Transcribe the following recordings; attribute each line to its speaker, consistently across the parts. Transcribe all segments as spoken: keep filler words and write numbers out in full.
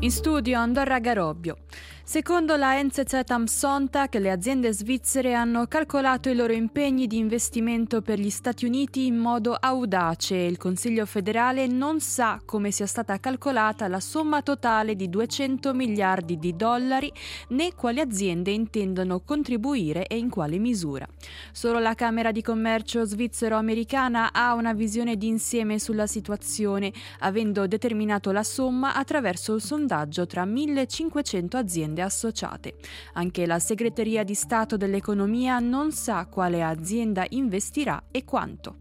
Speaker 1: In studio Andorra Garobbio. Secondo la N Z Z am Sonntag, le aziende svizzere hanno calcolato i loro impegni di investimento per gli Stati Uniti in modo audace e il Consiglio federale non sa come sia stata calcolata la somma totale di duecento miliardi di dollari né quali aziende intendono contribuire e in quale misura. Solo la Camera di Commercio svizzero-americana ha una visione d'insieme sulla situazione, avendo determinato la somma attraverso il sondaggio tra millecinquecento aziende associate. Anche la Segreteria di Stato dell'Economia non sa quale azienda investirà e quanto.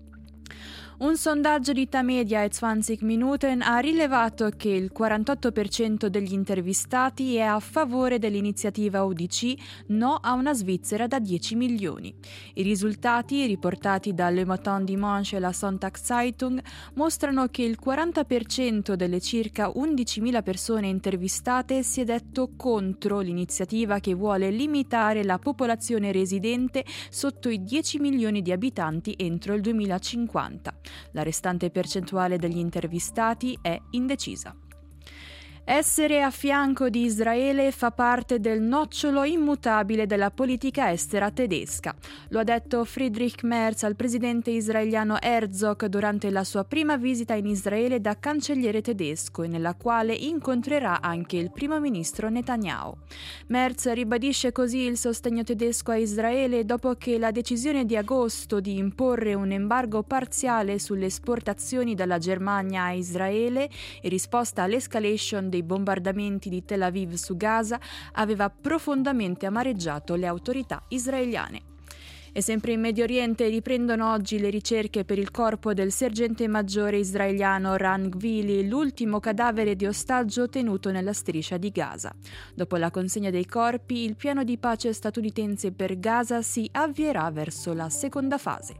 Speaker 1: Un sondaggio di Tamedia e venti Minuten ha rilevato che il quarantotto per cento degli intervistati è a favore dell'iniziativa U D C, no a una Svizzera da dieci milioni. I risultati, riportati da Le Matin Dimanche e la Sonntagszeitung, mostrano che il quaranta per cento delle circa undicimila persone intervistate si è detto contro l'iniziativa che vuole limitare la popolazione residente sotto i dieci milioni di abitanti entro il duemilacinquanta. La restante percentuale degli intervistati è indecisa. Essere a fianco di Israele fa parte del nocciolo immutabile della politica estera tedesca. Lo ha detto Friedrich Merz al presidente israeliano Herzog durante la sua prima visita in Israele da cancelliere tedesco e nella quale incontrerà anche il primo ministro Netanyahu. Merz ribadisce così il sostegno tedesco a Israele dopo che la decisione di agosto di imporre un embargo parziale sulle esportazioni dalla Germania a Israele in risposta all'escalation dei bombardamenti di Tel Aviv su Gaza aveva profondamente amareggiato le autorità israeliane. E sempre in Medio Oriente riprendono oggi le ricerche per il corpo del sergente maggiore israeliano Ran Gvili, l'ultimo cadavere di ostaggio tenuto nella striscia di Gaza. Dopo la consegna dei corpi, il piano di pace statunitense per Gaza si avvierà verso la seconda fase.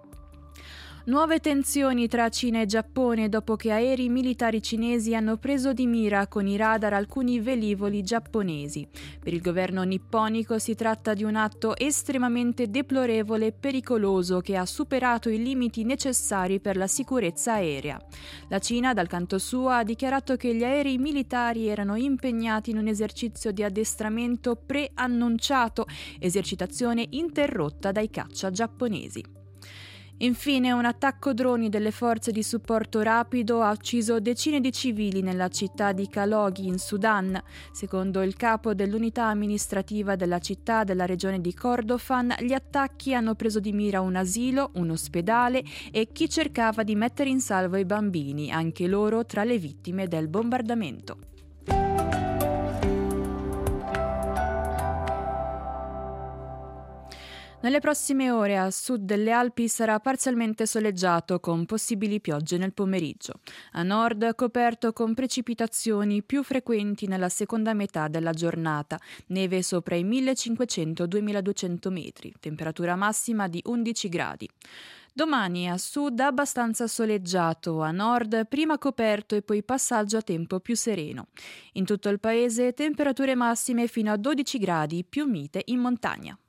Speaker 1: Nuove tensioni tra Cina e Giappone dopo che aerei militari cinesi hanno preso di mira con i radar alcuni velivoli giapponesi. Per il governo nipponico si tratta di un atto estremamente deplorevole e pericoloso che ha superato i limiti necessari per la sicurezza aerea. La Cina, dal canto suo, ha dichiarato che gli aerei militari erano impegnati in un esercizio di addestramento preannunciato, esercitazione interrotta dai caccia giapponesi. Infine, un attacco droni delle forze di supporto rapido ha ucciso decine di civili nella città di Kaloghi, in Sudan. Secondo il capo dell'unità amministrativa della città della regione di Kordofan, gli attacchi hanno preso di mira un asilo, un ospedale e chi cercava di mettere in salvo i bambini, anche loro tra le vittime del bombardamento. Nelle prossime ore a sud delle Alpi sarà parzialmente soleggiato con possibili piogge nel pomeriggio. A nord coperto con precipitazioni più frequenti nella seconda metà della giornata, neve sopra i millecinquecento duemiladuecento metri, temperatura massima di undici gradi. Domani a sud abbastanza soleggiato, a nord prima coperto e poi passaggio a tempo più sereno. In tutto il paese temperature massime fino a dodici gradi, più mite in montagna.